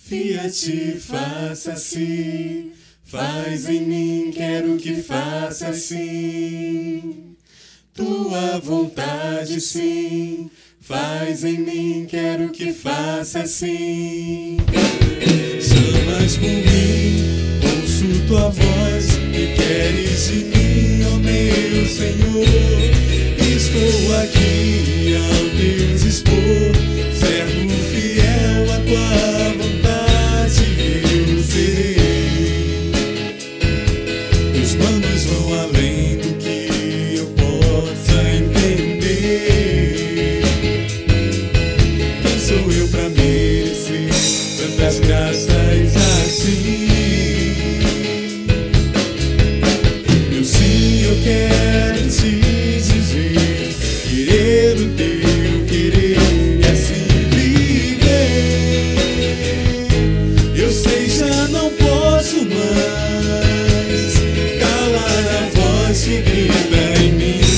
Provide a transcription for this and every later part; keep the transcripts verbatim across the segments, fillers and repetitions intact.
Fiat, faça assim, faz em mim, quero que faça assim. Tua vontade, sim, faz em mim, quero que faça assim. Chamas por mim, ouço tua voz, e queres de mim, ó meu Senhor. Estou aqui ao teu dispor, servo fiel à tua vontade eu serei. Teus planos vão além do que eu possa entender. Quem sou eu pra merecer tantas graças assim? Meu sim, eu quero te dizer, querer o teu querer e assim viver. Eu sei, já não posso mais calar a voz que grita em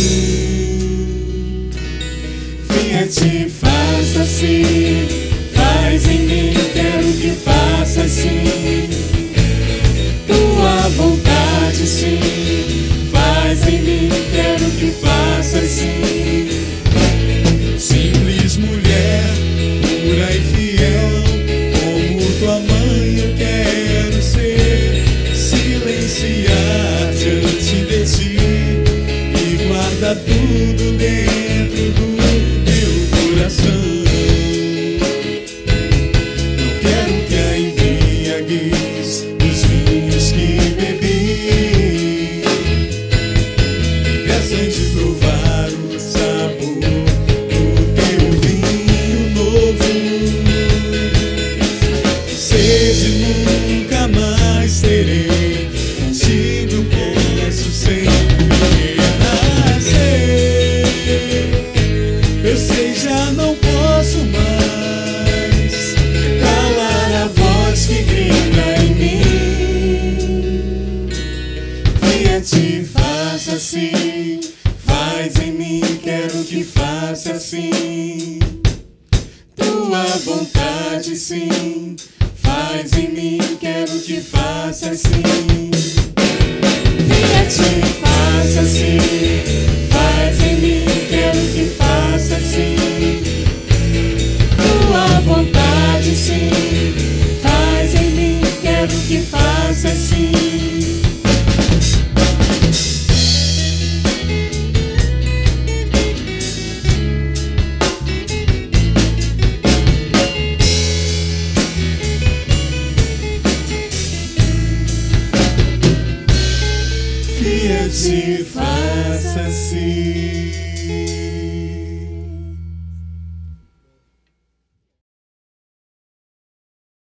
mim. Fiat, faça assim, faz em mim, quero que faça assim. Tua vontade, sim, faz em mim, quero que faça assim. Simples mulher, pura e fiel, como tua mãe eu quero ser. Silenciar diante de ti e guarda tudo dentro do meu coração. Não quero que a embriaguez dos vinhos que bebi me peçam de provar o sabor do teu vinho novo. Sede nunca mais terei, contigo posso sempre renascer. Eu sei, já não posso mais calar a voz que grita em mim. Fiat, faça assim, faz em mim, quero que faça assim. Tua vontade, sim, faz em mim, quero que faça assim. Fiat, faça assim, faz em mim, quero que faça assim. Tua vontade, sim, faz em mim, quero que faça assim. Fiat, faça assim.